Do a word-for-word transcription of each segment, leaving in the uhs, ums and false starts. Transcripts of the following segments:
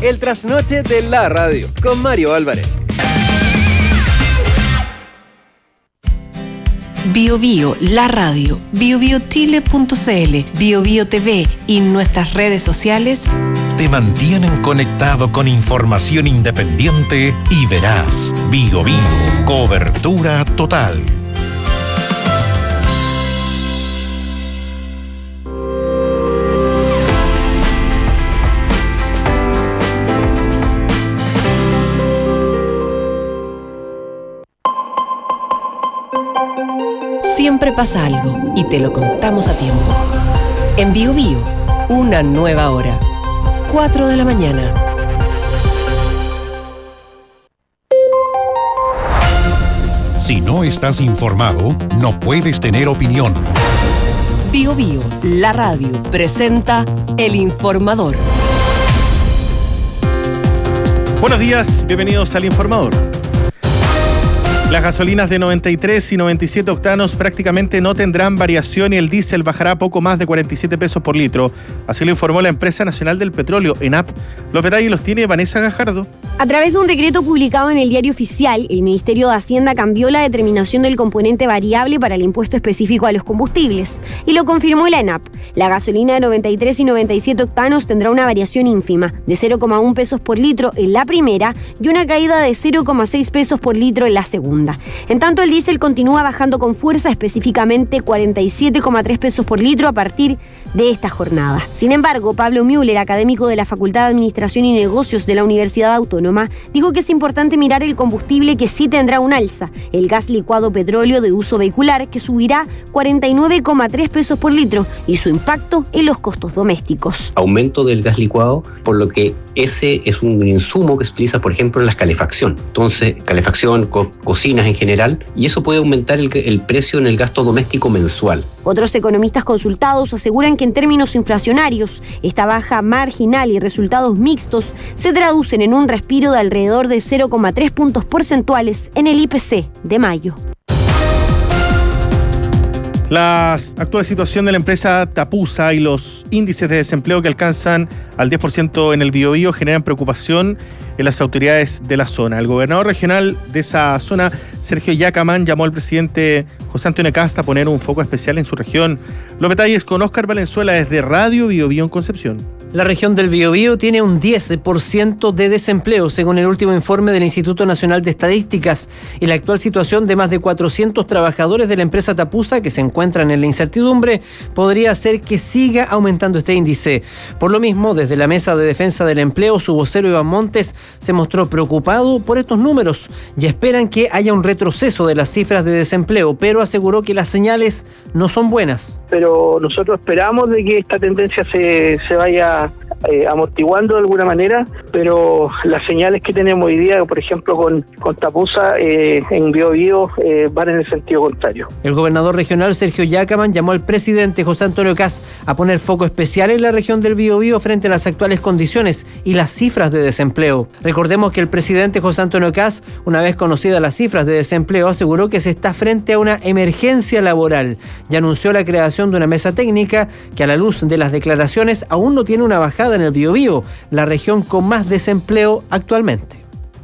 el trasnoche de la radio, con Mario Álvarez. Bio Bio, la radio, bio bio chile punto c l, Bio Bio T V y nuestras redes sociales te mantienen conectado con información independiente y veraz. Bio Bio, cobertura total. Siempre pasa algo y te lo contamos a tiempo. En Bio Bio, una nueva hora. cuatro de la mañana. Si no estás informado, no puedes tener opinión. Bio Bio, la radio, presenta El Informador. Buenos días, bienvenidos al Informador. Las gasolinas de noventa y tres y noventa y siete octanos prácticamente no tendrán variación y el diésel bajará poco más de cuarenta y siete pesos por litro. Así lo informó la Empresa Nacional del Petróleo, ENAP. Los detalles los tiene Vanessa Gajardo. A través de un decreto publicado en el Diario Oficial, el Ministerio de Hacienda cambió la determinación del componente variable para el impuesto específico a los combustibles. Y lo confirmó la ENAP. La gasolina de noventa y tres y noventa y siete octanos tendrá una variación ínfima, de cero coma uno pesos por litro en la primera y una caída de cero coma seis pesos por litro en la segunda. En tanto, el diésel continúa bajando con fuerza, específicamente cuarenta y siete coma tres pesos por litro a partir de esta jornada. Sin embargo, Pablo Müller, académico de la Facultad de Administración y Negocios de la Universidad Autónoma, dijo que es importante mirar el combustible que sí tendrá un alza, el gas licuado petróleo de uso vehicular, que subirá cuarenta y nueve coma tres pesos por litro, y su impacto en los costos domésticos. Aumento del gas licuado, por lo que ese es un insumo que se utiliza, por ejemplo, en la calefacción. Entonces, calefacción, co- cocinas en general, y eso puede aumentar el, el precio en el gasto doméstico mensual. Otros economistas consultados aseguran que en términos inflacionarios, esta baja marginal y resultados mixtos se traducen en un respiro de alrededor de cero coma tres puntos porcentuales en el I P C de mayo. La actual situación de la empresa Tapusa y los índices de desempleo que alcanzan al diez por ciento en el Biobío generan preocupación en las autoridades de la zona. El gobernador regional de esa zona, Sergio Yacamán, llamó al presidente José Antonio Cast a poner un foco especial en su región. Los detalles con Óscar Valenzuela desde Radio Biobío en Concepción. La región del Biobío tiene un diez por ciento de desempleo, según el último informe del Instituto Nacional de Estadísticas, y la actual situación de más de cuatrocientos trabajadores de la empresa Tapusa, que se encuentran en la incertidumbre, podría hacer que siga aumentando este índice. Por lo mismo, desde la Mesa de Defensa del Empleo, su vocero Iván Montes se mostró preocupado por estos números y esperan que haya un retroceso de las cifras de desempleo, pero aseguró que las señales no son buenas. Pero nosotros esperamos de que esta tendencia se, se vaya Eh, amortiguando de alguna manera, pero las señales que tenemos hoy día, por ejemplo con, con Tapusa eh, en Biobío, eh, van en el sentido contrario. El gobernador regional Sergio Yacamán llamó al presidente José Antonio Cast a poner foco especial en la región del Biobío frente a las actuales condiciones y las cifras de desempleo. Recordemos que el presidente José Antonio Cast, una vez conocidas las cifras de desempleo, aseguró que se está frente a una emergencia laboral y anunció la creación de una mesa técnica que, a la luz de las declaraciones, aún no tiene una bajada en el Biobío, la región con más desempleo actualmente.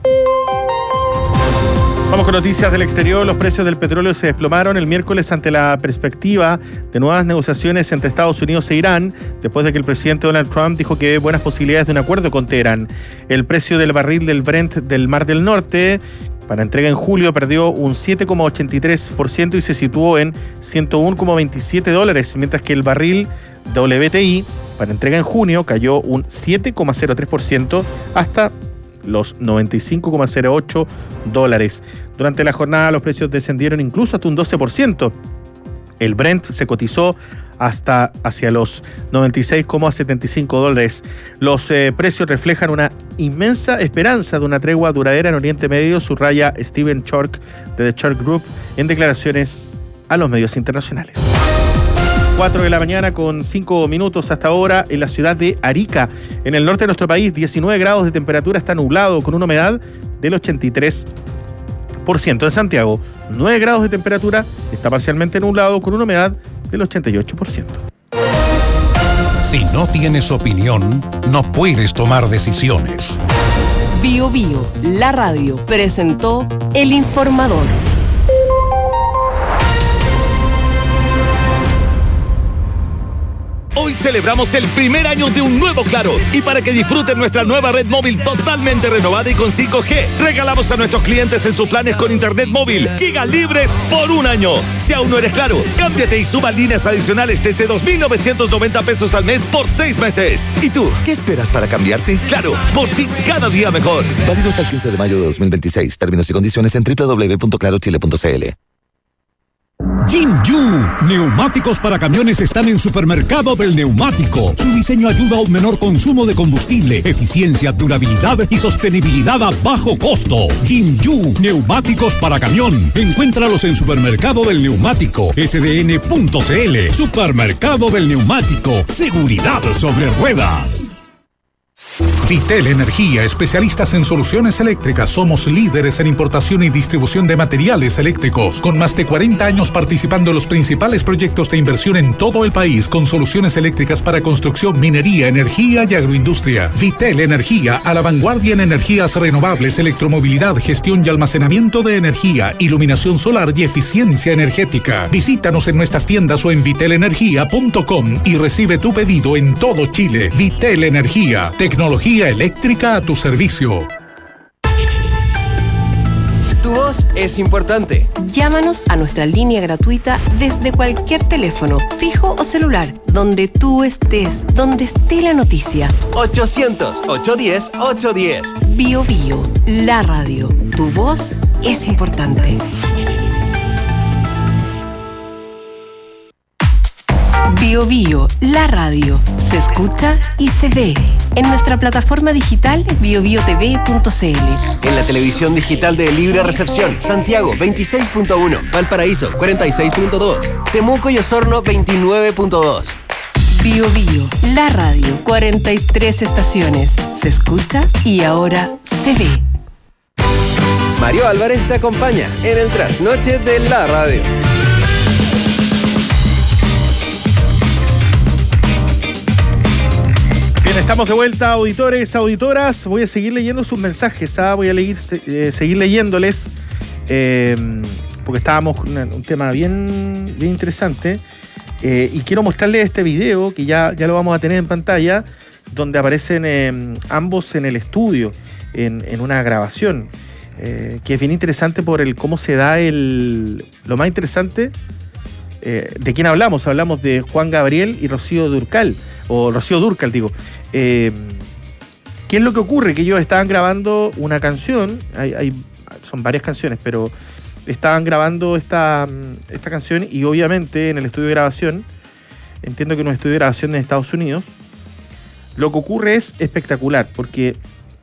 Vamos con noticias del exterior. Los precios del petróleo se desplomaron el miércoles ante la perspectiva de nuevas negociaciones entre Estados Unidos e Irán, después de que el presidente Donald Trump dijo que hay buenas posibilidades de un acuerdo con Teherán. El precio del barril del Brent del Mar del Norte para entrega en julio perdió un siete coma ochenta y tres por ciento y se situó en ciento uno coma veintisiete dólares, mientras que el barril W T I para entrega en junio cayó un siete coma cero tres por ciento hasta los noventa y cinco coma cero ocho dólares. Durante la jornada los precios descendieron incluso hasta un doce por ciento. El Brent se cotizó hasta hacia los noventa y seis coma setenta y cinco dólares. Los eh, precios reflejan una inmensa esperanza de una tregua duradera en Oriente Medio, subraya Steven Chork de The Chork Group en declaraciones a los medios internacionales. cuatro de la mañana con cinco minutos hasta ahora en la ciudad de Arica. En el norte de nuestro país, diecinueve grados de temperatura, está nublado con una humedad del ochenta y tres por ciento. En Santiago, nueve grados de temperatura, está parcialmente nublado con una humedad del ochenta y ocho por ciento. Si no tienes opinión, no puedes tomar decisiones. Bio Bio, la radio, presentó El Informador. Hoy celebramos el primer año de un nuevo Claro. Y para que disfruten nuestra nueva red móvil totalmente renovada y con cinco G, regalamos a nuestros clientes en sus planes con internet móvil gigas libres por un año. Si aún no eres Claro, cámbiate y suba líneas adicionales desde dos mil novecientos noventa pesos al mes por seis meses. ¿Y tú, qué esperas para cambiarte? Claro, por ti cada día mejor. Válido hasta el quince de mayo de dos mil veintiséis. Términos y condiciones en doble u doble u doble u punto claro chile punto c l. Jinju, neumáticos para camiones están en Supermercado del Neumático. Su diseño ayuda a un menor consumo de combustible, eficiencia, durabilidad y sostenibilidad a bajo costo. Jinju, neumáticos para camión. Encuéntralos en Supermercado del Neumático, s d n punto c l. Supermercado del Neumático, seguridad sobre ruedas. Vitel Energía, especialistas en soluciones eléctricas. Somos líderes en importación y distribución de materiales eléctricos, con más de cuarenta años participando en los principales proyectos de inversión en todo el país, con soluciones eléctricas para construcción, minería, energía y agroindustria. Vitel Energía, a la vanguardia en energías renovables, electromovilidad, gestión y almacenamiento de energía, iluminación solar y eficiencia energética. Visítanos en nuestras tiendas o en vitel energía punto com y recibe tu pedido en todo Chile. Vitel Energía, tecnología eléctrica a tu servicio. Tu voz es importante. Llámanos a nuestra línea gratuita desde cualquier teléfono, fijo o celular, donde tú estés, donde esté la noticia. ochocientos, ochocientos diez, ochocientos diez. Bio Bio, la radio. Tu voz es importante. Bio Bio, la radio. Se escucha y se ve. En nuestra plataforma digital bio bio t v punto c l. En la televisión digital de Libre Recepción, Santiago veintiséis punto uno, Valparaíso cuarenta y seis punto dos, Temuco y Osorno veintinueve punto dos. Bio Bio, la radio. cuarenta y tres estaciones. Se escucha y ahora se ve. Mario Álvarez te acompaña en el trasnoche de la radio. Bien, estamos de vuelta, auditores, auditoras. Voy a seguir leyendo sus mensajes, ¿ah? Voy a leer, eh, seguir leyéndoles, eh, porque estábamos con una, un tema bien, bien interesante. Eh, y quiero mostrarles este video, que ya, ya lo vamos a tener en pantalla, donde aparecen eh, ambos en el estudio, en, en una grabación, eh, que es bien interesante por el cómo se da el... Lo más interesante, eh, ¿de quién hablamos? Hablamos de Juan Gabriel y Rocío Dúrcal, o Rocío Dúrcal, digo. Eh, ¿Qué es lo que ocurre? Que ellos estaban grabando una canción, hay, hay, son varias canciones, pero estaban grabando esta, esta canción y obviamente en el estudio de grabación, entiendo que en un estudio de grabación en Estados Unidos, lo que ocurre es espectacular, porque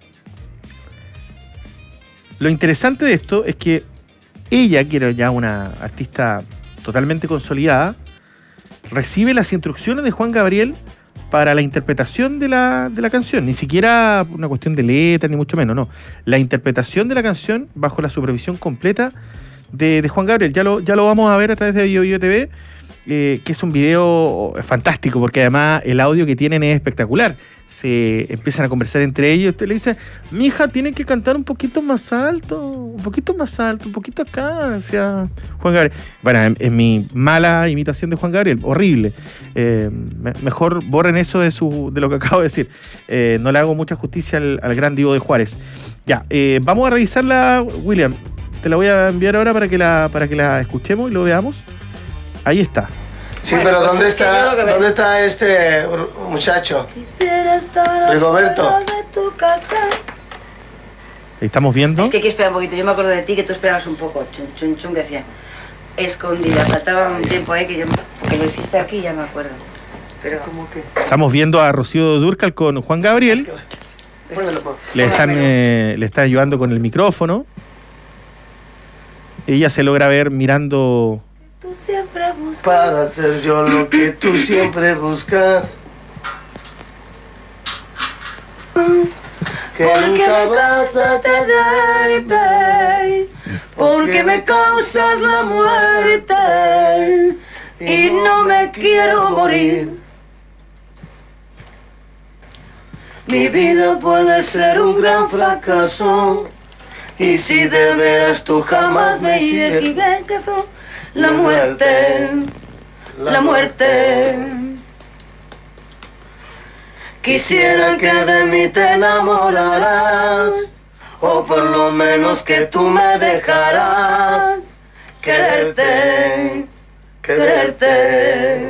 lo interesante de esto es que ella, que era ya una artista totalmente consolidada, recibe las instrucciones de Juan Gabriel para la interpretación de la, de la canción. Ni siquiera una cuestión de letra, ni mucho menos, no. La interpretación de la canción bajo la supervisión completa de, de Juan Gabriel. Ya lo, ya lo vamos a ver a través de Bio Bio T V, eh, que es un video fantástico, porque además el audio que tienen es espectacular. Se empiezan a conversar entre ellos. Usted le dice, mija, tienen que cantar un poquito más alto, un poquito más alto, un poquito acá, o sea, Juan Gabriel. Bueno, es, es mi mala imitación de Juan Gabriel, horrible. Eh, me, mejor borren eso de, su, de lo que acabo de decir. Eh, no le hago mucha justicia al, al gran Diego de Juárez. Ya, eh, vamos a revisarla, William. Te la voy a enviar ahora para que la, para que la escuchemos y lo veamos. Ahí está. Sí, bueno, pero ¿dónde está, ¿dónde está este muchacho? Rigoberto. Estamos viendo. Es que hay que esperar un poquito. Yo me acuerdo de ti que tú esperabas un poco. Chun, chun, chun, que hacía escondida. Faltaba un tiempo ahí que yo que lo hiciste aquí, ya me acuerdo. Pero como que. Estamos viendo a Rocío Dúrcal con Juan Gabriel. Le están, eh, le están ayudando con el micrófono. Ella se logra ver mirando. Tú siempre buscas. Para hacer yo lo que tú siempre buscas. Que porque nunca me vas a tenerte, porque me causas la muerte y no me quiero morir. mi vida puede ser un gran fracaso. Y si de veras tú jamás me sigues, caso, la muerte, la muerte. Quisiera que de mí te enamoraras, o por lo menos que tú me dejaras quererte, quererte.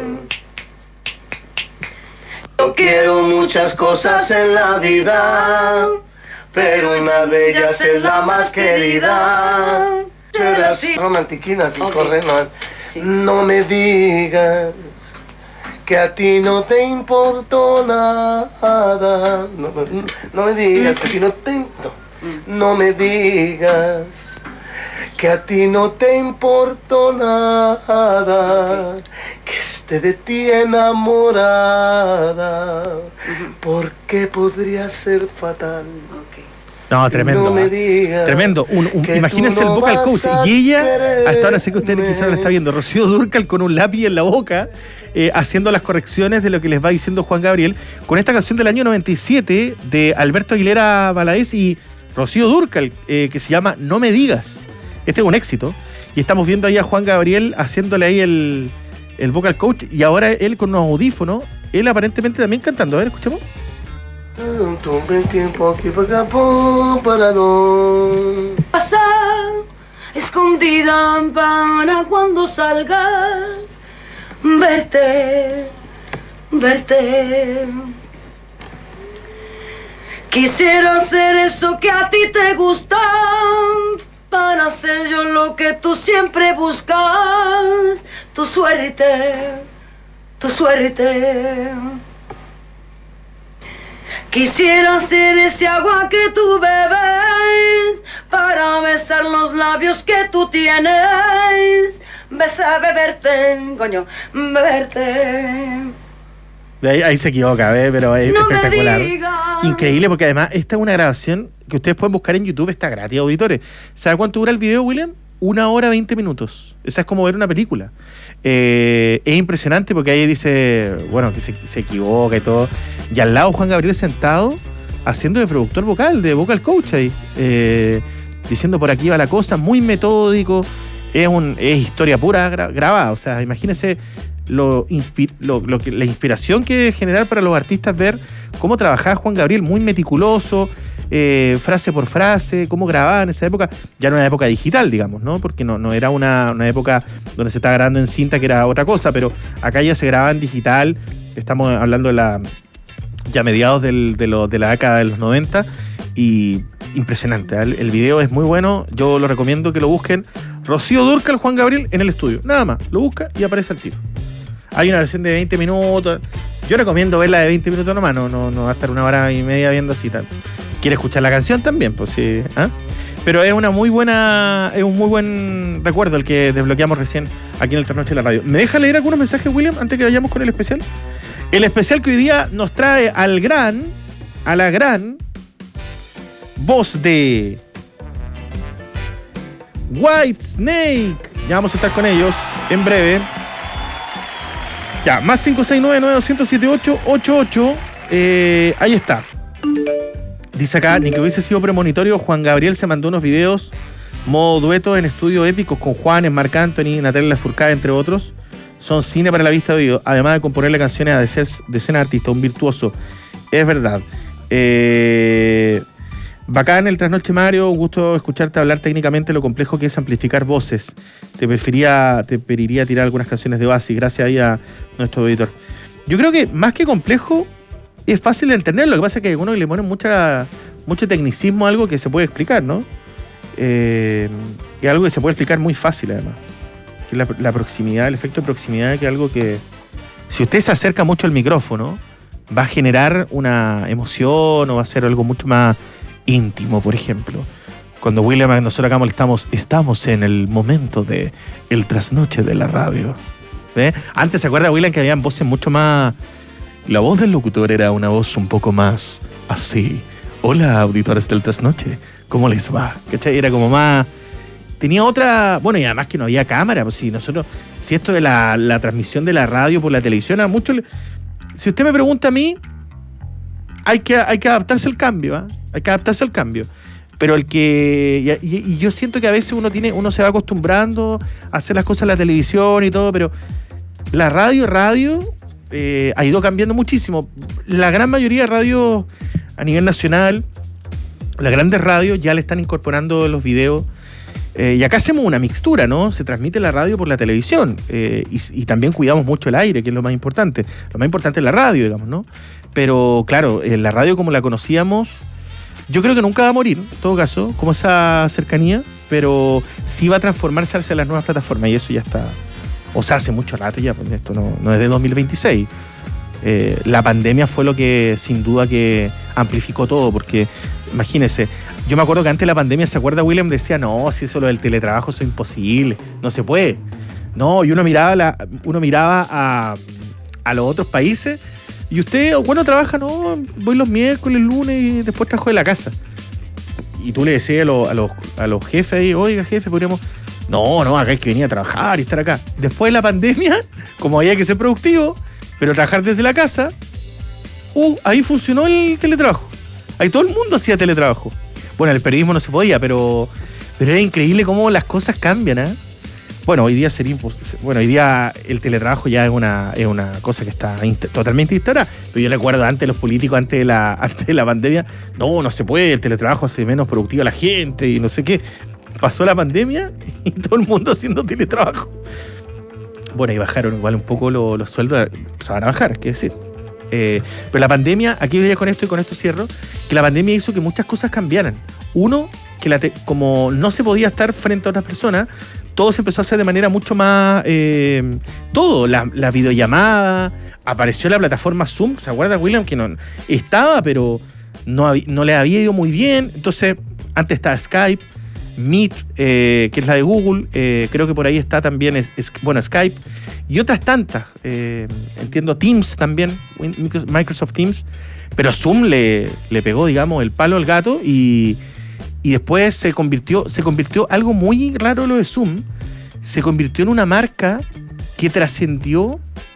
Yo quiero muchas cosas en la vida, pero una de ellas es la más querida. Será así. Romantiquina, sin okay. correr, no. Sí. No me digas que a ti no te importó nada. No, no me digas que a ti no te... No, no me digas que a ti no te importó nada, okay. que esté de ti enamorada, uh-huh. porque podría ser fatal. Okay. No, tremendo. No me digas tremendo. Un, un, imagínense no el vocal coach. Y ella, hasta ahora sé que ustedes quizás lo está viendo, Rocío Dúrcal con un lápiz en la boca, eh, haciendo las correcciones de lo que les va diciendo Juan Gabriel, con esta canción del año noventa y siete de Alberto Aguilera Valadez y Rocío Dúrcal, eh, que se llama No me digas. Este es un éxito. Y estamos viendo ahí a Juan Gabriel haciéndole ahí el, el vocal coach. Y ahora él con unos audífonos, él aparentemente también cantando. A ver, escuchemos. Pasa escondida para cuando salgas, verte, verte. Quisiera hacer eso que a ti te gusta, para hacer yo lo que tú siempre buscas. Tu suerte, tu suerte. Quisiera ser ese agua que tú bebes, para besar los labios que tú tienes. Besa, beberte, coño, beberte. Ahí, ahí se equivoca, ¿ves? Pero es no espectacular. Increíble, porque además esta es una grabación que ustedes pueden buscar en YouTube, está gratis, auditores. ¿Sabe cuánto dura el video, William? Una hora veinte minutos. Esa es como ver una película. Eh, es impresionante porque ahí dice, bueno, que se, se equivoca y todo. Y al lado Juan Gabriel sentado, haciendo de productor vocal, de vocal coach ahí. Eh, diciendo por aquí va la cosa, muy metódico. Es, un, es historia pura gra- grabada. O sea, imagínense lo, inspi- lo, lo que, la inspiración que debe generar para los artistas ver cómo trabajaba Juan Gabriel, muy meticuloso, eh, frase por frase, cómo grababa en esa época. Ya no era una época digital, digamos, ¿no? Porque no, no era una, una época donde se estaba grabando en cinta, que era otra cosa, pero acá ya se grababa en digital. Estamos hablando de la ya mediados del, de, lo, de la década de los noventa, y impresionante. El, el video es muy bueno, yo lo recomiendo que lo busquen. Rocío Dúrcal, Juan Gabriel en el estudio, nada más, lo busca y aparece al tiro. Hay una versión de veinte minutos. Yo recomiendo verla de veinte minutos nomás, no, no, no va a estar una hora y media viendo así tal. ¿Quiere escuchar la canción también? Pues sí. ¿Ah? Pero es una muy buena, es un muy buen recuerdo el que desbloqueamos recién aquí en el Trasnoche de la Radio. ¿Me deja leer algunos mensajes, William, antes que vayamos con el especial? El especial que hoy día nos trae al gran, a la gran voz de Whitesnake. Ya vamos a estar con ellos en breve. Ya, más cinco seis nueve nueve dos cero siete ocho ocho ocho. Eh, ahí está. Dice acá, ni que hubiese sido premonitorio, Juan Gabriel se mandó unos videos modo dueto en estudio épicos con Juanes, Marc Anthony, Natalia Lafourcade, entre otros. Son cine para la vista de oído, además de componerle canciones a decenas de artistas, un virtuoso. Es verdad. Eh, bacán el Trasnoche, Mario, un gusto escucharte hablar técnicamente lo complejo que es amplificar voces. Te prefería, te pediría tirar algunas canciones de Oasis, gracias ahí a nuestro editor. Yo creo que más que complejo, es fácil de entender. Lo que pasa es que a uno le pone mucha, mucho tecnicismo a algo que se puede explicar, ¿no? Eh, es algo que se puede explicar muy fácil, además. Que la, la proximidad, el efecto de proximidad, que es algo que, si usted se acerca mucho al micrófono, va a generar una emoción o va a ser algo mucho más íntimo, por ejemplo. Cuando William, nosotros acá molestamos, estamos en el momento de el trasnoche de la radio. ¿Ve? Antes, ¿se acuerda, William, que habían voces mucho más... La voz del locutor era una voz un poco más así. Hola, auditores del trasnoche, ¿cómo les va? ¿Cachai? Era como más... Tenía otra... Bueno, y además que no había cámara, pues si nosotros... Si esto de la, la transmisión de la radio por la televisión, a muchos... Si usted me pregunta a mí, hay que, hay que adaptarse al cambio, ¿eh? Hay que adaptarse al cambio. Pero el que... Y, y yo siento que a veces uno tiene uno se va acostumbrando a hacer las cosas en la televisión y todo, pero la radio, radio eh, ha ido cambiando muchísimo. La gran mayoría de radios a nivel nacional, las grandes radios ya le están incorporando los videos. Eh, y acá hacemos una mixtura, ¿no? Se transmite la radio por la televisión. Eh, y, y también cuidamos mucho el aire, que es lo más importante. Lo más importante es la radio, digamos, ¿no? Pero claro, eh, la radio como la conocíamos, yo creo que nunca va a morir, en todo caso, como esa cercanía, pero sí va a transformarse hacia las nuevas plataformas y eso ya está, o sea, hace mucho rato ya, pues esto no, no es de dos mil veintiséis. Eh, la pandemia fue lo que sin duda que amplificó todo, porque imagínense, yo me acuerdo que antes de la pandemia, ¿se acuerda? William decía, no, si eso lo del teletrabajo es imposible, no se puede. No, y uno miraba, la, uno miraba a, a los otros países. Y usted, bueno, trabaja, no, voy los miércoles, lunes y después trabajo de la casa. Y tú le decías a los, a los, a los jefes ahí, oiga, jefe, podríamos... No, no, acá hay que venir a trabajar y estar acá. Después de la pandemia, como había que ser productivo, pero trabajar desde la casa, uh, ahí funcionó el teletrabajo. Ahí todo el mundo hacía teletrabajo. Bueno, el periodismo no se podía, pero, pero era increíble cómo las cosas cambian, ¿eh? Bueno, hoy día sería impos- bueno, hoy día el teletrabajo ya es una, es una cosa que está inst- totalmente instalada. Pero yo recuerdo antes los políticos, antes de la, antes de la pandemia, no, no se puede, el teletrabajo hace menos productiva a la gente y no sé qué. Pasó la pandemia y todo el mundo haciendo teletrabajo. Bueno, y bajaron igual un poco los, los sueldos, se van a bajar, hay que decir. Eh, pero la pandemia, aquí voy con esto y con esto cierro, que la pandemia hizo que muchas cosas cambiaran. Uno, que la te- como no se podía estar frente a otras personas, todo se empezó a hacer de manera mucho más... Eh, todo, la, la videollamada, apareció la plataforma Zoom, ¿se acuerda, William? Que no estaba, pero no, hab- no le había ido muy bien. Entonces, antes estaba Skype, Meet, eh, que es la de Google, eh, creo que por ahí está también, es, es, bueno, Skype, y otras tantas. Eh, entiendo Teams también, Microsoft Teams, pero Zoom le, le pegó, digamos, el palo al gato y... Y después se convirtió, se convirtió algo muy raro lo de Zoom, se convirtió en una marca que trascendió,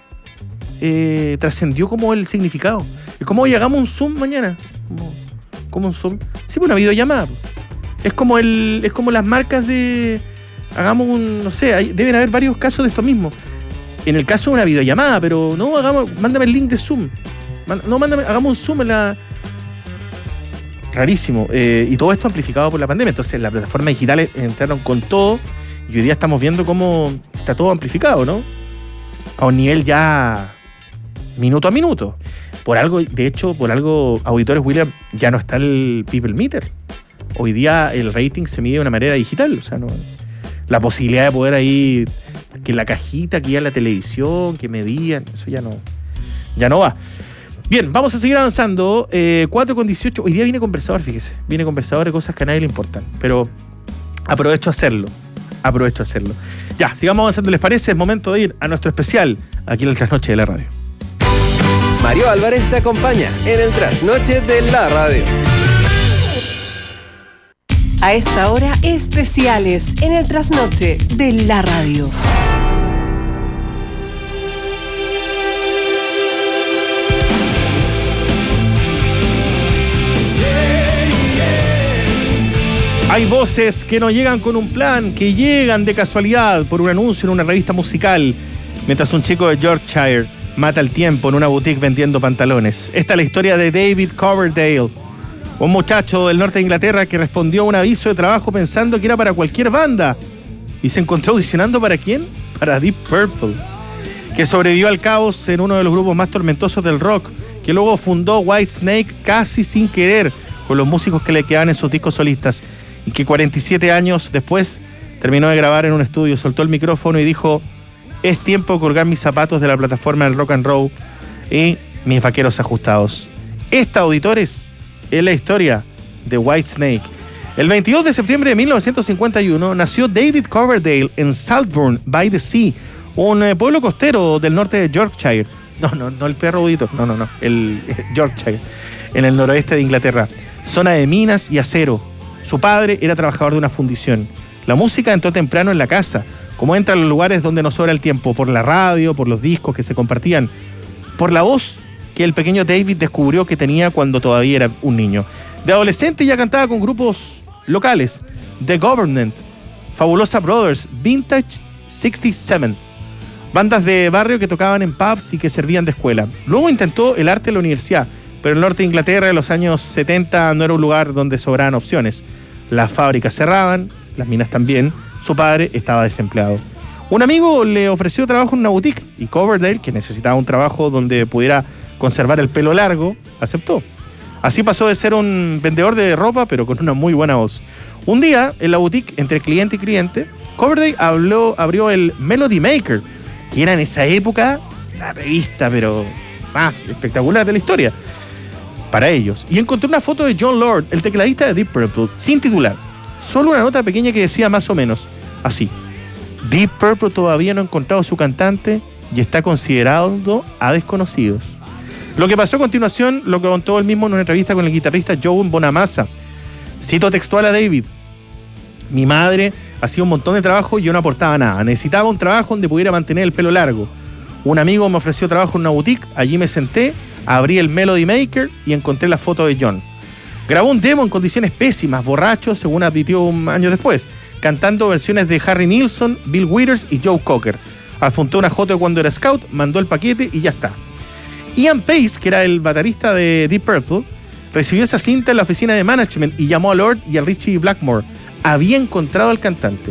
eh, trascendió como el significado. Es como, oye, hagamos un Zoom mañana. Como, como un Zoom. Sí, pues una videollamada. Es como el, es como las marcas de, hagamos un, no sé, hay, deben haber varios casos de esto mismo. En el caso de una videollamada, pero no, hagamos, mándame el link de Zoom. No, mándame, hagamos un Zoom en la... Rarísimo. Eh, y todo esto amplificado por la pandemia. Entonces las plataformas digitales entraron con todo y hoy día estamos viendo cómo está todo amplificado, ¿no? A un nivel ya minuto a minuto. Por algo, de hecho, por algo, auditores, William, ya no está el People Meter. Hoy día el rating se mide de una manera digital. O sea, no, la posibilidad de poder ahí, que la cajita, que ya la televisión, que medían, eso ya no, ya no va. Bien, vamos a seguir avanzando. Eh, cuatro con dieciocho. Hoy día viene conversador, fíjese. Viene conversador de cosas que a nadie le importan. Pero aprovecho a hacerlo. Aprovecho a hacerlo. Ya, sigamos avanzando, ¿les parece? Es momento de ir a nuestro especial aquí en el Trasnoche de la Radio. Mario Álvarez te acompaña en el Trasnoche de la Radio. A esta hora, especiales en el Trasnoche de la Radio. Hay voces que no llegan con un plan, que llegan de casualidad por un anuncio en una revista musical, mientras un chico de Yorkshire mata el tiempo en una boutique vendiendo pantalones. Esta es la historia de David Coverdale, un muchacho del norte de Inglaterra que respondió a un aviso de trabajo pensando que era para cualquier banda y se encontró audicionando ¿para quién? Para Deep Purple, que sobrevivió al caos en uno de los grupos más tormentosos del rock, que luego fundó Whitesnake casi sin querer con los músicos que le quedaban en sus discos solistas, y que cuarenta y siete años después terminó de grabar en un estudio, soltó el micrófono y dijo: es tiempo de colgar mis zapatos de la plataforma del rock and roll y mis vaqueros ajustados. Esta, auditores, es la historia de Whitesnake. El veintidós de septiembre de mil novecientos cincuenta y uno nació David Coverdale en Saltburn by the Sea, un eh, pueblo costero del norte de Yorkshire. No, no, no el perro audito, no, no, no, el Yorkshire, en el noroeste de Inglaterra. Zona de minas y acero. Su padre era trabajador de una fundición. La música entró temprano en la casa, como entra en los lugares donde nos sobra el tiempo, por la radio, por los discos que se compartían, por la voz que el pequeño David descubrió que tenía cuando todavía era un niño. De adolescente ya cantaba con grupos locales, The Government, Fabulosa Brothers, Vintage sesenta y siete, bandas de barrio que tocaban en pubs y que servían de escuela. Luego intentó el arte en la universidad, pero el norte de Inglaterra en los años setenta no era un lugar donde sobraban opciones. Las fábricas cerraban, las minas también, su padre estaba desempleado. Un amigo le ofreció trabajo en una boutique y Coverdale, que necesitaba un trabajo donde pudiera conservar el pelo largo, aceptó. Así pasó de ser un vendedor de ropa, pero con una muy buena voz. Un día, en la boutique, entre cliente y cliente, Coverdale habló, abrió el Melody Maker, que era en esa época la revista, pero más espectacular de la historia, para ellos. Y encontré una foto de John Lord, el tecladista de Deep Purple, sin titular. Solo una nota pequeña que decía más o menos así: Deep Purple todavía no ha encontrado su cantante y está considerado a desconocidos. Lo que pasó a continuación lo contó él mismo en una entrevista con el guitarrista Joe Bonamassa. Cito textual a David: mi madre hacía un montón de trabajo y yo no aportaba nada. Necesitaba un trabajo donde pudiera mantener el pelo largo. Un amigo me ofreció trabajo en una boutique, allí me senté, abrí el Melody Maker y encontré la foto de John. Grabó un demo en condiciones pésimas, borracho, según admitió un año después, cantando versiones de Harry Nilsson, Bill Withers y Joe Cocker. Adjuntó una foto de cuando era scout, mandó el paquete y ya está. Ian Pace, que era el baterista de Deep Purple, recibió esa cinta en la oficina de management y llamó a Lord y a Richie Blackmore. Había encontrado al cantante.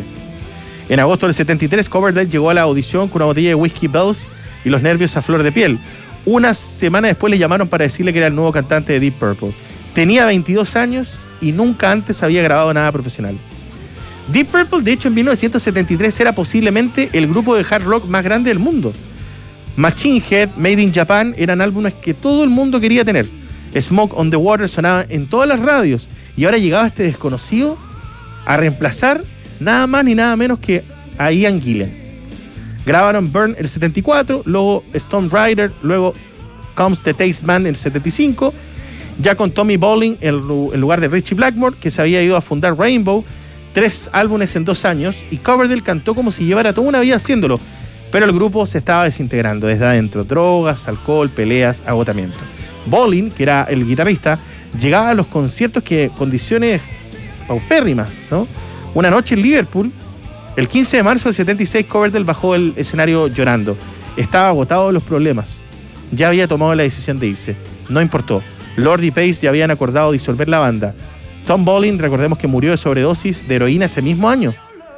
En agosto del setenta y tres, Coverdale llegó a la audición con una botella de Whiskey Bells y los nervios a flor de piel. Una semana después le llamaron para decirle que era el nuevo cantante de Deep Purple. Tenía veintidós años y nunca antes había grabado nada profesional. Deep Purple, de hecho, en mil novecientos setenta y tres era posiblemente el grupo de hard rock más grande del mundo. Machine Head, Made in Japan eran álbumes que todo el mundo quería tener. Smoke on the Water sonaba en todas las radios y ahora llegaba este desconocido a reemplazar nada más ni nada menos que a Ian Gillan. Grabaron Burn el setenta y cuatro, luego Stone Rider, luego Comes the Taste Man en el setenta y cinco, ya con Tommy Bolin en lugar de Richie Blackmore, que se había ido a fundar Rainbow, tres álbumes en dos años, y Coverdale cantó como si llevara toda una vida haciéndolo, pero el grupo se estaba desintegrando desde adentro: drogas, alcohol, peleas, agotamiento. Bolin, que era el guitarrista, llegaba a los conciertos que condiciones paupérrimas, ¿no? Una noche en Liverpool, el quince de marzo del setenta y seis, Coverdale bajó del escenario llorando. Estaba agotado de los problemas. Ya había tomado la decisión de irse. No importó. Lord y Pace ya habían acordado disolver la banda. Tom Bolin, recordemos que murió de sobredosis de heroína ese mismo año.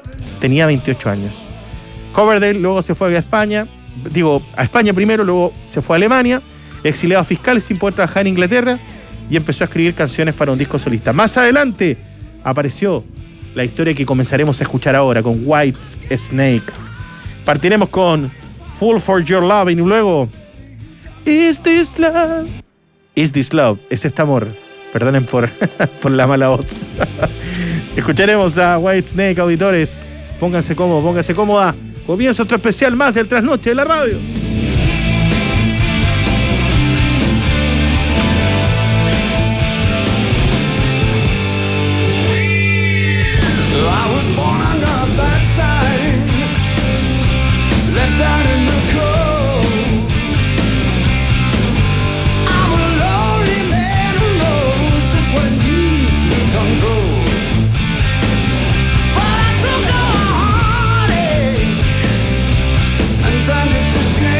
Tenía veintiocho años. Coverdale luego se fue a España, digo, a España primero, luego se fue a Alemania, exiliado fiscal sin poder trabajar en Inglaterra, y empezó a escribir canciones para un disco solista. Más adelante apareció la historia que comenzaremos a escuchar ahora con White Snake. Partiremos con Fool for Your Loving y luego Is This Love? Is This Love? ¿Es este amor? Perdonen por, por la mala voz. Escucharemos a White Snake, auditores. Pónganse cómodos, pónganse cómoda. Comienza otro especial más del Trasnoche de la Radio. Turned it to shame.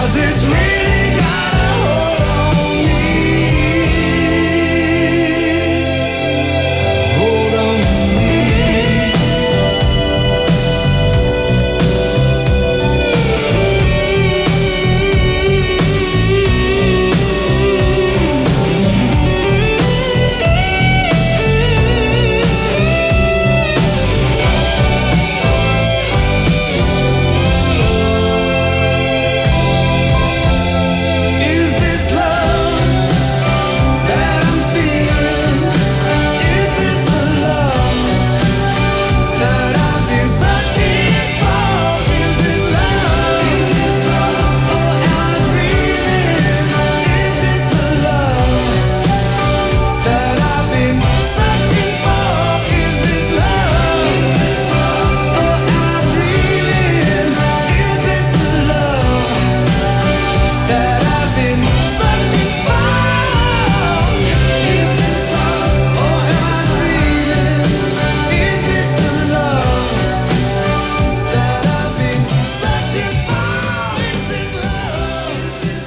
'cause it's really got a hold on me. Hold on me. Is this love that I'm feeling? Is this the love that I've been searching for? Is this love? Is this love? Or am I dreaming? Is this the love that I've been searching for? Is this love? Is this love? Or am I dreaming? Is this the love that I've been searching for? Is this love? Or am I dreaming? Is this the love that I've been searching for? Is this love? Is this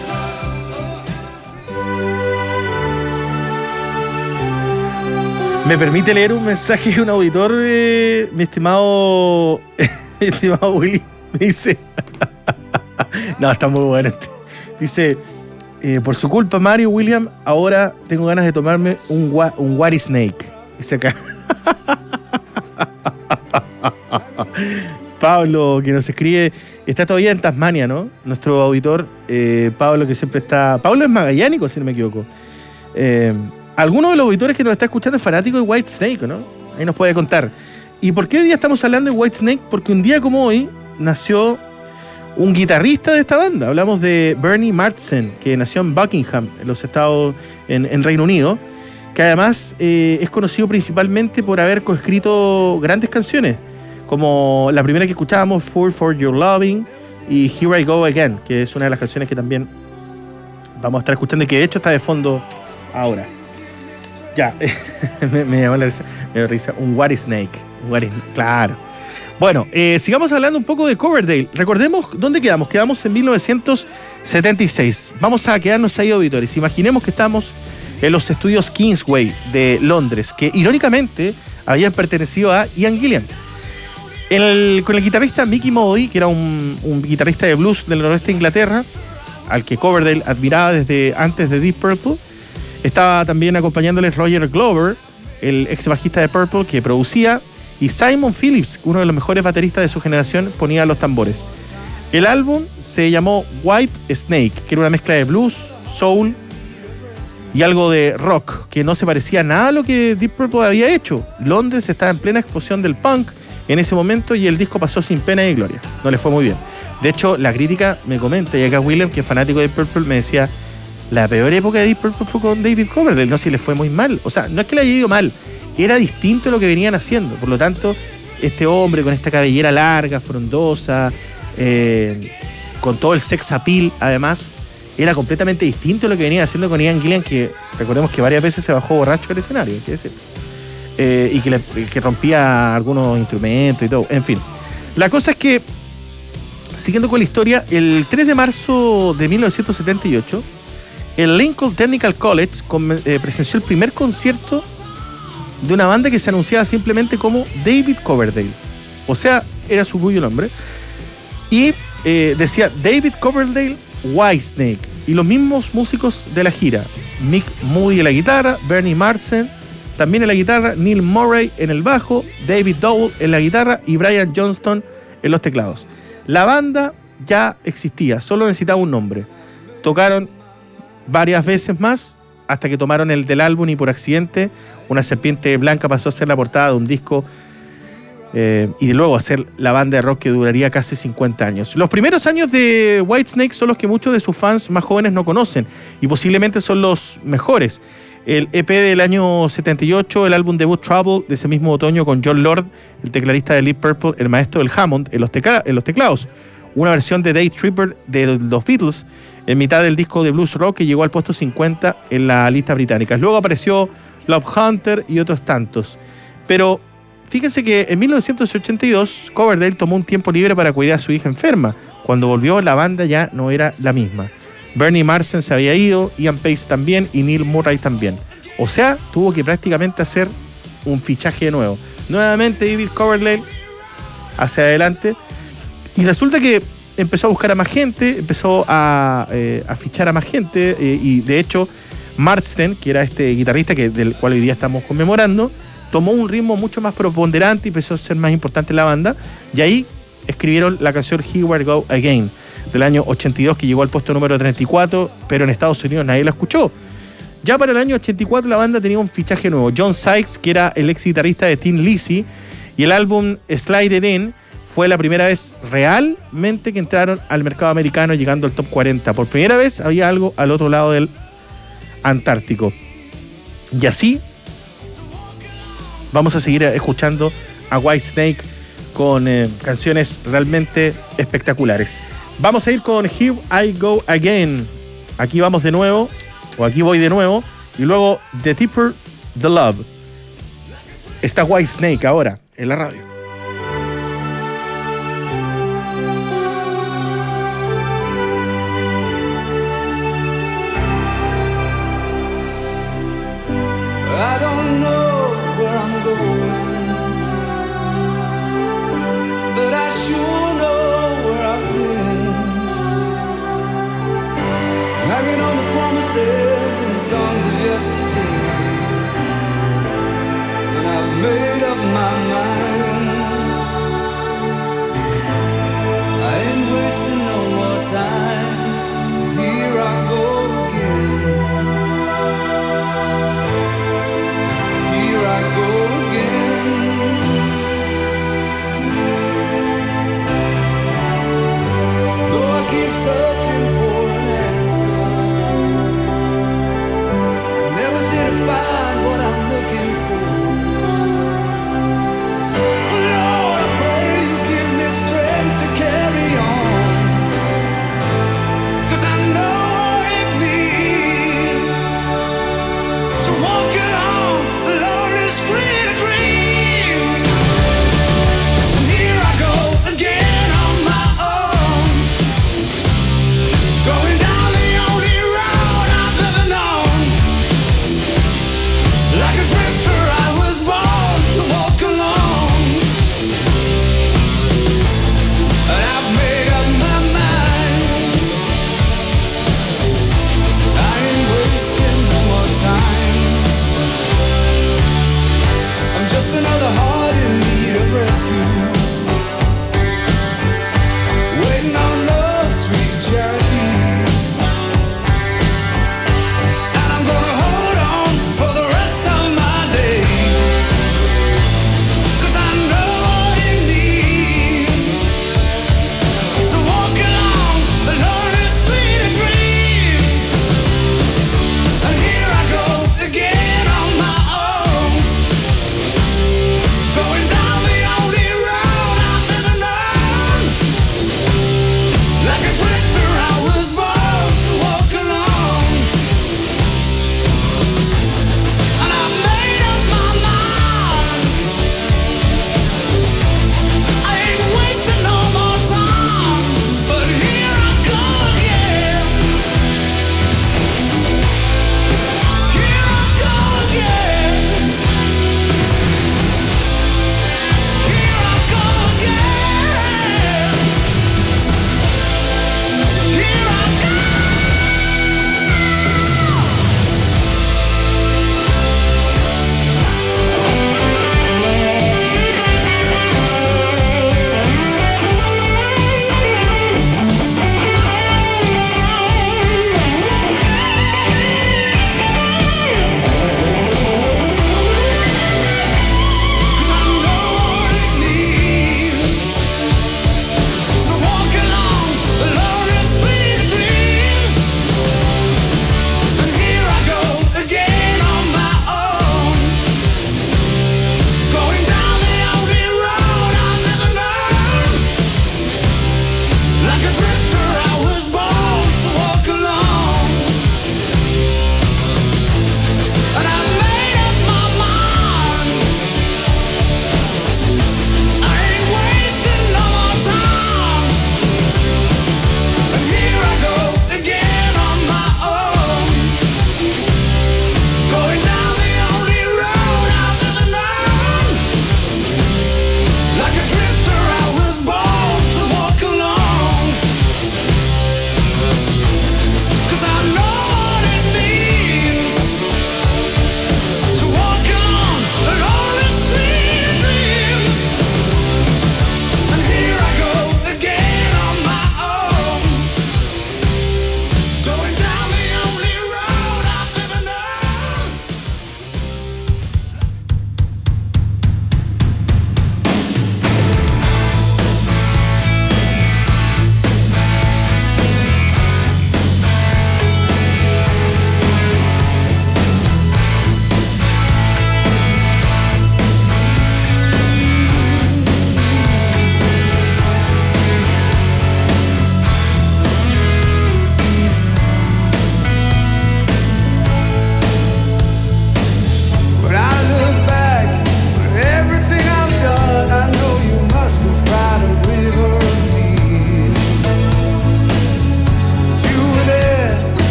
love? ¿Me permite leer un mensaje de un auditor, eh, mi estimado, mi estimado Willy? Me dice, no, está muy bueno este. Dice, eh, por su culpa, Mario William, ahora tengo ganas de tomarme un, gua- un What is Snake. Dice acá. Pablo, que nos escribe, está todavía en Tasmania, ¿no? Nuestro auditor, eh, Pablo, que siempre está... Pablo es magallánico, si no me equivoco. Eh, alguno de los auditores que nos está escuchando es fanático de Whitesnake, ¿no? Ahí nos puede contar. ¿Y por qué hoy día estamos hablando de Whitesnake? Porque un día como hoy nació un guitarrista de esta banda. Hablamos de Bernie Marsden, que nació en Buckingham, en los Estados, en, en Reino Unido, que además eh, es conocido principalmente por haber coescrito grandes canciones, como la primera que escuchábamos, Fool for Your Loving, y Here I Go Again, que es una de las canciones que también vamos a estar escuchando y que de hecho está de fondo ahora. Ya, me, me llamó la risa, me dio risa, un What is Snake, un What is, claro. Bueno, eh, sigamos hablando un poco de Coverdale. Recordemos dónde quedamos. Quedamos en mil novecientos setenta y seis. Vamos a quedarnos ahí, auditores. Imaginemos que estamos en los estudios Kingsway de Londres, que irónicamente habían pertenecido a Ian Gillan. El, con el guitarrista Mickey Moody, que era un, un guitarrista de blues del noroeste de Inglaterra, al que Coverdale admiraba desde antes de Deep Purple. Estaba también acompañándoles Roger Glover, el ex bajista de Purple, que producía, y Simon Phillips, uno de los mejores bateristas de su generación, ponía los tambores. El álbum se llamó White Snake, que era una mezcla de blues, soul y algo de rock, que no se parecía nada a lo que Deep Purple había hecho. Londres estaba en plena explosión del punk en ese momento y el disco pasó sin pena y gloria. No le fue muy bien. De hecho, la crítica me comenta, y acá William, que es fanático de Deep Purple, me decía, la peor época de Deep Purple fue con David Coverdale. No, si le fue muy mal. O sea, no es que le haya ido mal, era distinto a lo que venían haciendo. Por lo tanto, este hombre con esta cabellera larga, frondosa, eh, con todo el sex appeal, además, era completamente distinto a lo que venía haciendo con Ian Gillan, que recordemos que varias veces se bajó borracho del escenario, hay que decir. Eh, y que, le, que rompía algunos instrumentos y todo. En fin, la cosa es que, siguiendo con la historia, el tres de marzo de mil novecientos setenta y ocho, el Lincoln Technical College con, eh, presenció el primer concierto de una banda que se anunciaba simplemente como David Coverdale. O sea, era su cuyo nombre. Y eh, decía David Coverdale Whitesnake. Y los mismos músicos de la gira: Mick Moody en la guitarra, Bernie Marsden también en la guitarra, Neil Murray en el bajo, David Dowell en la guitarra y Brian Johnston en los teclados. La banda ya existía, solo necesitaba un nombre. Tocaron varias veces más hasta que tomaron el del álbum y por accidente Una serpiente blanca pasó a ser la portada de un disco eh, y de luego a ser la banda de rock que duraría casi cincuenta años. Los primeros años de Whitesnake son los que muchos de sus fans más jóvenes no conocen y posiblemente son los mejores. El E P del año setenta y ocho, el álbum debut Trouble de ese mismo otoño con John Lord, el tecladista de Deep Purple, el maestro del Hammond en los, tecla- en los teclados. Una versión de Day Tripper de los Beatles en mitad del disco de blues rock que llegó al puesto cincuenta en la lista británica. Luego apareció Love Hunter y otros tantos. Pero fíjense que en mil novecientos ochenta y dos Coverdale tomó un tiempo libre para cuidar a su hija enferma. Cuando volvió, la banda ya no era la misma. Bernie Marsden se había ido, Ian Pace también y Neil Murray también. O sea, tuvo que prácticamente hacer un fichaje de nuevo. Nuevamente David Coverdale hacia adelante. Y resulta que empezó a buscar a más gente, empezó a, eh, a fichar a más gente. Eh, y de hecho, Marsden, que era este guitarrista que, del cual hoy día estamos conmemorando, tomó un ritmo mucho más preponderante y empezó a ser más importante en la banda. Y ahí escribieron la canción Here We Go Again, del año ochenta y dos, que llegó al puesto número treinta y cuatro, pero en Estados Unidos nadie la escuchó. Ya para el año ochenta y cuatro la banda tenía un fichaje nuevo, John Sykes, que era el ex guitarrista de Thin Lizzy, y el álbum Slide It In fue la primera vez realmente que entraron al mercado americano, llegando al top cuarenta. Por primera vez había algo al otro lado del Antártico. Y así vamos a seguir escuchando a Whitesnake con eh, canciones realmente espectaculares. Vamos a ir con Here I Go Again. Aquí vamos de nuevo, o aquí voy de nuevo, y luego The Deeper the Love. Está Whitesnake ahora en la radio. I don't know where I'm going, but I sure know where I've been. Hanging on the promises and songs of yesterday, and I've made up my mind. I ain't wasting no more time. Here I go again. Here I go again. Though I keep searching for an answer, I never seem to find what I'm looking for. Lord, I pray you give me strength to carry on.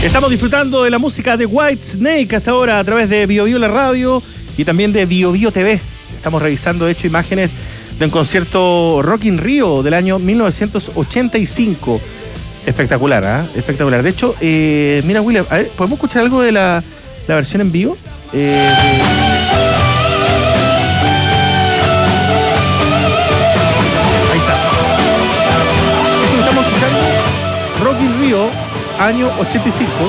Estamos disfrutando de la música de Whitesnake hasta ahora a través de Bio Bio la radio y también de Bio Bio T V. Estamos revisando, de hecho, imágenes de un concierto Rock in Rio del año mil novecientos ochenta y cinco. Espectacular, ¿eh? Espectacular. De hecho, eh, mira, William, a ver, ¿podemos escuchar algo de la, la versión en vivo? Eh, ahí está. Eso que estamos escuchando, Rock in Rio, año ochenta y cinco.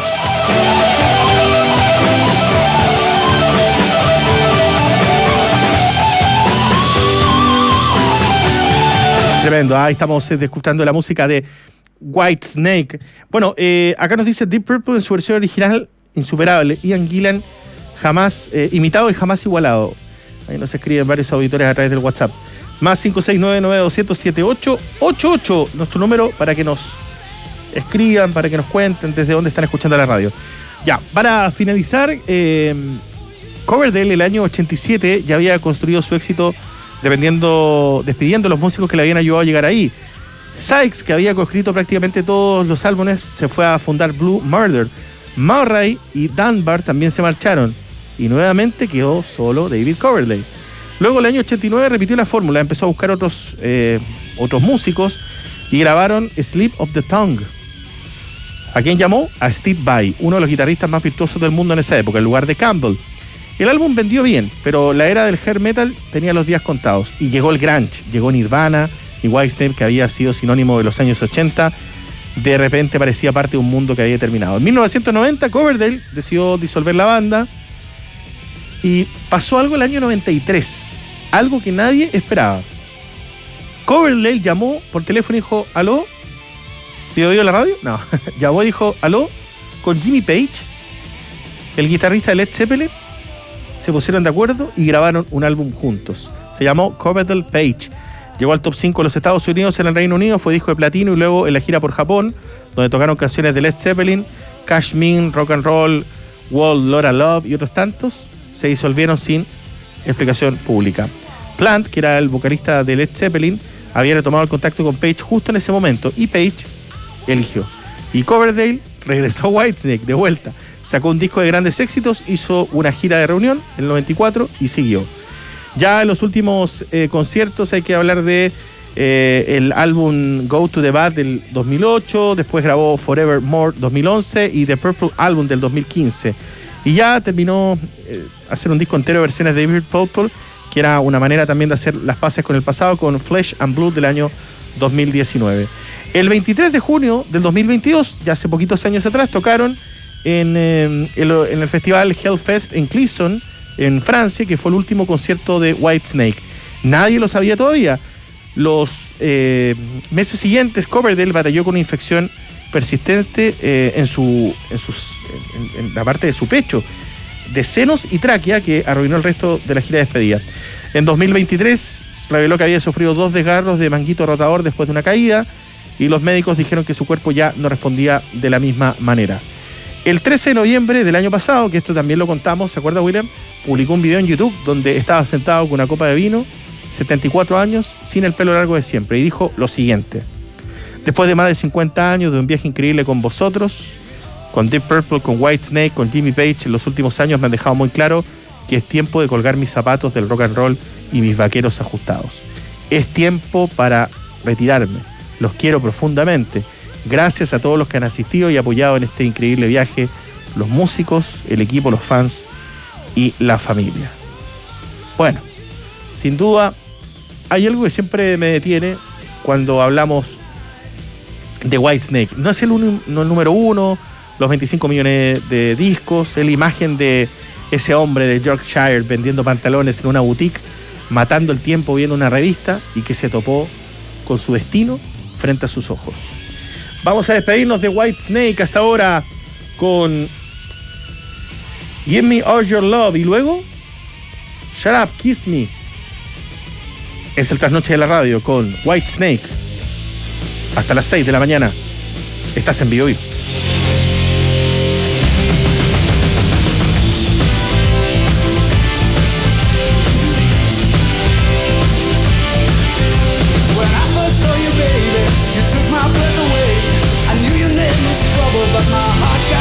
Tremendo, ahí estamos eh, escuchando la música de Whitesnake. Bueno, eh, acá nos dice Deep Purple en su versión original, insuperable. Ian Gillan, jamás eh, imitado y jamás igualado. Ahí nos escriben varios auditores a través del WhatsApp. Más cinco seis nueve nueve dos cero siete ocho ocho ocho, nuestro número para que nos escriban, para que nos cuenten desde dónde están escuchando la radio. Ya, para finalizar, eh, Coverdale el año ochenta y siete ya había construido su éxito dependiendo, despidiendo a los músicos que le habían ayudado a llegar ahí. Sykes, que había coescrito prácticamente todos los álbumes, se fue a fundar Blue Murder. Murray y Dunbar también se marcharon y nuevamente quedó solo David Coverdale. Luego, el año ochenta y nueve, repitió la fórmula, empezó a buscar otros, eh, otros músicos y grabaron Slip of the Tongue. ¿A quién llamó? A Steve Vai, uno de los guitarristas más virtuosos del mundo en esa época, en lugar de Campbell. El álbum vendió bien, pero la era del hair metal tenía los días contados y llegó el grunge, llegó Nirvana y Whitesnake, que había sido sinónimo de los años ochenta, de repente parecía parte de un mundo que había terminado. En mil novecientos noventa, Coverdale decidió disolver la banda y pasó algo el año noventa y tres, algo que nadie esperaba. Coverdale llamó por teléfono y dijo, ¿aló? ¿Te oído la radio? No. Llamó y dijo, ¿aló? Con Jimmy Page, el guitarrista de Led Zeppelin. Se pusieron de acuerdo y grabaron un álbum juntos. Se llamó Coverdale Page. Llegó al top cinco de los Estados Unidos, en el Reino Unido, fue disco de platino y luego en la gira por Japón, donde tocaron canciones de Led Zeppelin, Cashmere, Rock and Roll, World, Laura Love y otros tantos, se disolvieron sin explicación pública. Plant, que era el vocalista de Led Zeppelin, había retomado el contacto con Page justo en ese momento y Page eligió. Y Coverdale regresó a Whitesnake de vuelta. Sacó un disco de grandes éxitos, hizo una gira de reunión en el noventa y cuatro y siguió. Ya en los últimos eh, conciertos hay que hablar de eh, el álbum Go to the Bad del dos mil ocho, después grabó Forevermore dos mil once y The Purple Album del dos mil quince. Y ya terminó eh, hacer un disco entero de versiones de David Purple, que era una manera también de hacer las paces con el pasado, con Flesh and Blood del año dos mil diecinueve. El veintitrés de junio del dos mil veintidós, ya hace poquitos años atrás, tocaron en, eh, el, en el festival Hellfest en Clisson, en Francia, que fue el último concierto de Whitesnake. Nadie lo sabía todavía. Los eh, meses siguientes, Coverdale batalló con una infección persistente eh, en, su, en, sus, en, en la parte de su pecho, de senos y tráquea, que arruinó el resto de la gira de despedida. En dos mil veintitrés reveló que había sufrido dos desgarros de manguito rotador después de una caída y los médicos dijeron que su cuerpo ya no respondía de la misma manera. El trece de noviembre del año pasado, que esto también lo contamos, ¿se acuerda, William? Publicó un video en YouTube donde estaba sentado con una copa de vino, setenta y cuatro años, sin el pelo largo de siempre, y dijo lo siguiente: después de más de cincuenta años de un viaje increíble con vosotros, con Deep Purple, con Whitesnake, con Jimmy Page, en los últimos años me han dejado muy claro que es tiempo de colgar mis zapatos del rock and roll y mis vaqueros ajustados. Es tiempo para retirarme. Los quiero profundamente. Gracias a todos los que han asistido y apoyado en este increíble viaje, los músicos, el equipo, los fans y la familia. Bueno, sin duda, hay algo que siempre me detiene cuando hablamos de Whitesnake. No es el, un, no el número uno, los veinticinco millones de discos, es la imagen de ese hombre de Yorkshire vendiendo pantalones en una boutique, matando el tiempo viendo una revista y que se topó con su destino frente a sus ojos. Vamos a despedirnos de Whitesnake hasta ahora con Give Me All Your Love y luego Shut Up, Kiss Me. Es el trasnoche de la radio con Whitesnake. Hasta las seis de la mañana. Estás en Bio Bio. But my heart got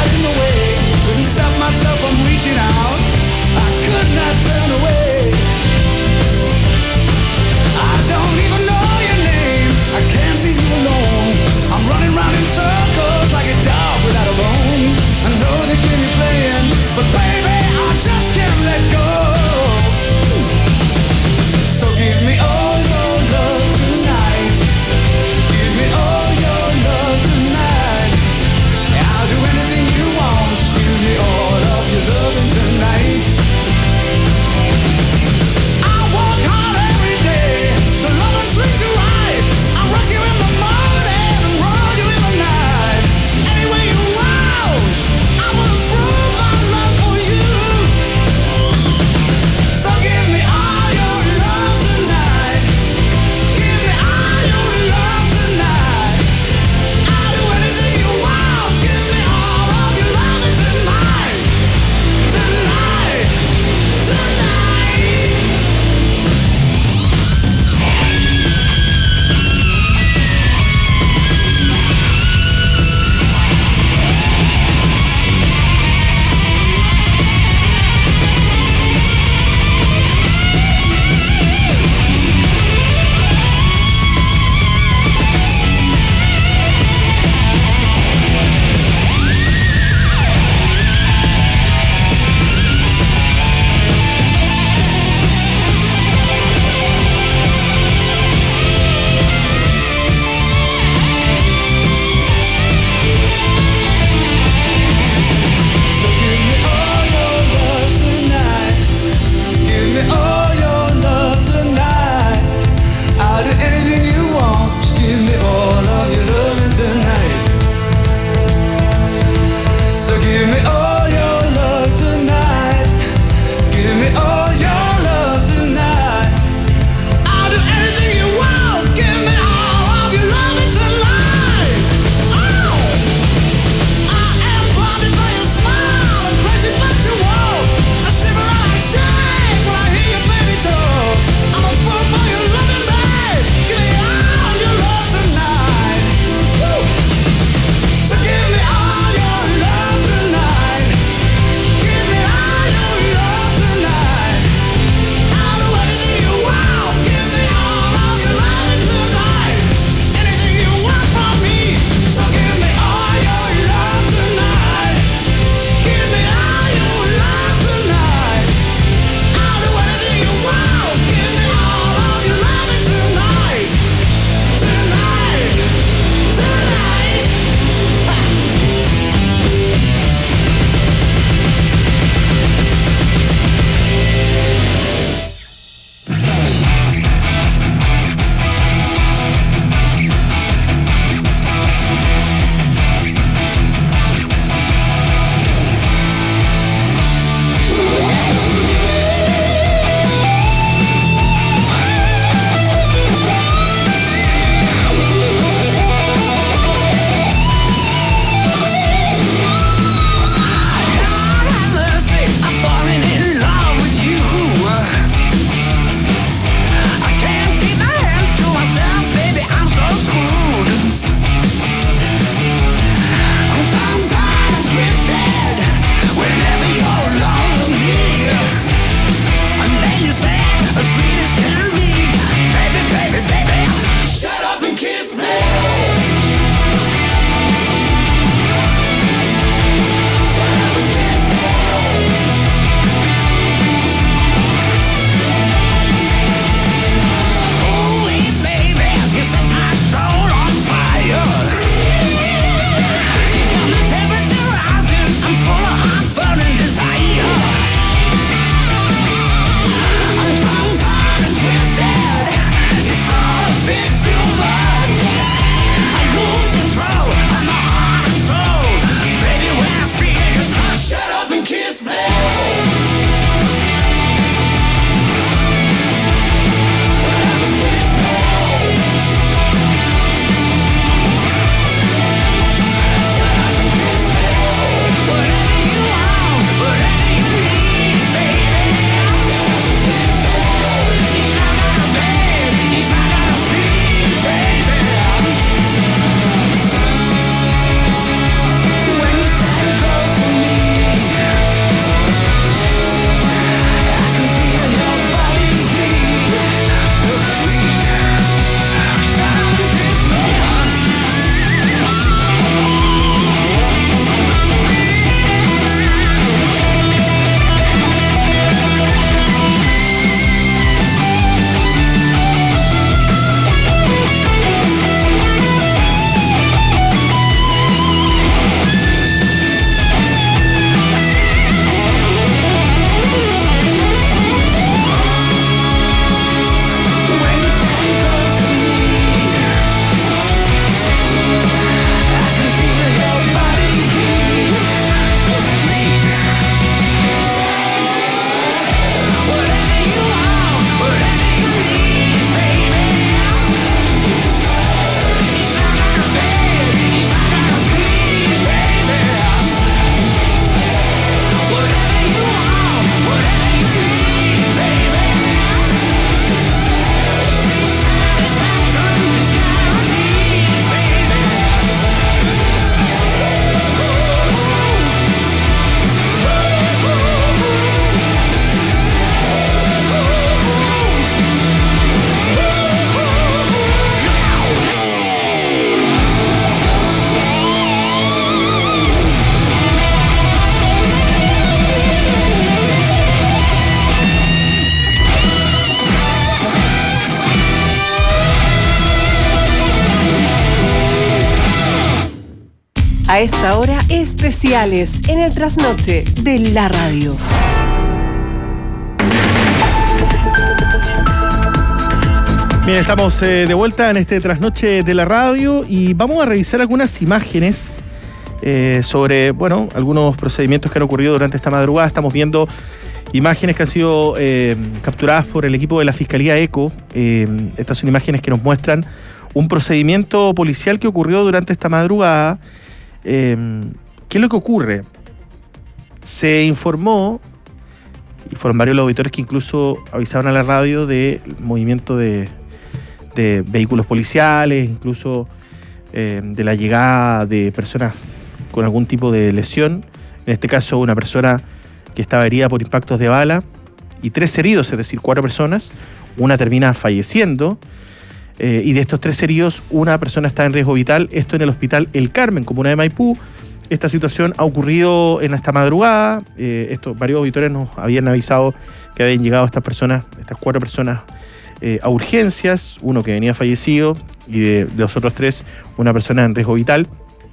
A esta hora, especiales en el trasnoche de la radio. Bien, estamos eh, de vuelta en este trasnoche de la radio y vamos a revisar algunas imágenes eh, sobre, bueno, algunos procedimientos que han ocurrido durante esta madrugada. Estamos viendo imágenes que han sido eh, capturadas por el equipo de la Fiscalía ECO. Eh, estas son imágenes que nos muestran un procedimiento policial que ocurrió durante esta madrugada. Eh, ¿Qué es lo que ocurre? Se informó, y fueron varios los auditores que incluso avisaron a la radio del movimiento de de vehículos policiales, incluso eh, de la llegada de personas con algún tipo de lesión, en este caso una persona que estaba herida por impactos de bala y tres heridos, es decir, cuatro personas, una termina falleciendo eh, y de estos tres heridos una persona está en riesgo vital, esto en el hospital El Carmen, comuna de Maipú. Esta situación ha ocurrido en esta madrugada, eh, esto, varios auditores nos habían avisado que habían llegado estas personas, estas cuatro personas Eh, a urgencias, uno que venía fallecido y de, de los otros tres una persona en riesgo vital.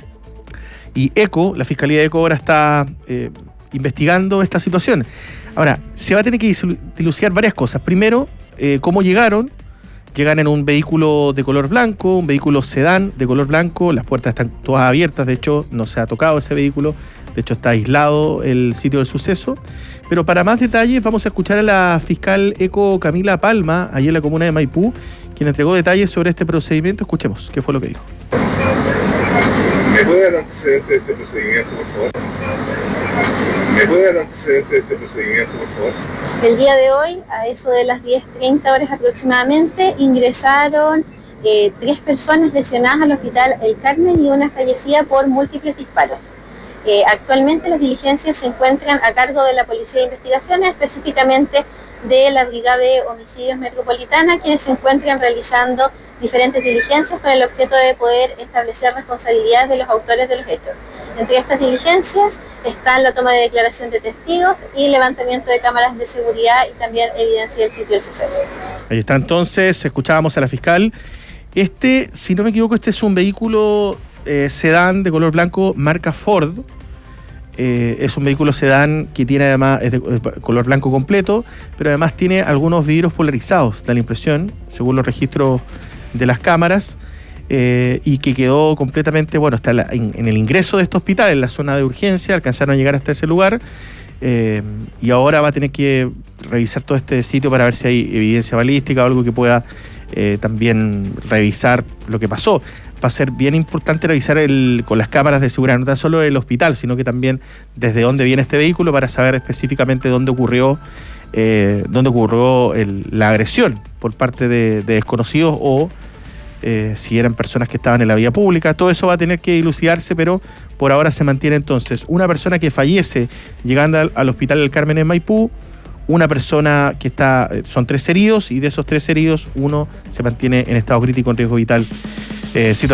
Y ECO, la Fiscalía de ECO ahora está eh, investigando esta situación. Ahora, se va a tener que dilucidar varias cosas. Primero, eh, cómo llegaron. Llegan en un vehículo de color blanco, un vehículo sedán de color blanco, las puertas están todas abiertas, de hecho no se ha tocado ese vehículo, de hecho está aislado el sitio del suceso. Pero para más detalles vamos a escuchar a la fiscal ECO Camila Palma, allí en la comuna de Maipú, quien entregó detalles sobre este procedimiento. Escuchemos qué fue lo que dijo. ¿Me puede dar antecedentes de este procedimiento, por favor? ¿Me puede dar antecedentes de este procedimiento, por favor? El día de hoy, a eso de las diez treinta horas aproximadamente, ingresaron eh, tres personas lesionadas al hospital El Carmen y una fallecida por múltiples disparos. Eh, actualmente las diligencias se encuentran a cargo de la Policía de Investigaciones, específicamente de la Brigada de Homicidios Metropolitana, quienes se encuentran realizando diferentes diligencias con el objeto de poder establecer responsabilidades de los autores de los hechos. Entre estas diligencias están la toma de declaración de testigos y levantamiento de cámaras de seguridad y también evidencia del sitio del suceso. Ahí está entonces, escuchábamos a la fiscal. Este, si no me equivoco, este es un vehículo eh, sedán de color blanco marca Ford. Eh, es un vehículo sedán que tiene además, es de, de color blanco completo, pero además tiene algunos vidrios polarizados, da la impresión, según los registros de las cámaras, eh, y que quedó completamente, bueno, está la, en, en el ingreso de este hospital, en la zona de urgencia, alcanzaron a llegar hasta ese lugar, eh, y ahora va a tener que revisar todo este sitio para ver si hay evidencia balística o algo que pueda eh, también revisar lo que pasó. Va a ser bien importante revisar el, con las cámaras de seguridad, no tan solo del hospital, sino que también desde dónde viene este vehículo para saber específicamente dónde ocurrió, eh, dónde ocurrió el, la agresión por parte de, de desconocidos o eh, si eran personas que estaban en la vía pública. Todo eso va a tener que dilucidarse, pero por ahora se mantiene entonces una persona que fallece llegando al, al hospital del Carmen en Maipú, una persona que está, son tres heridos y de esos tres heridos uno se mantiene en estado crítico en riesgo vital. Eh,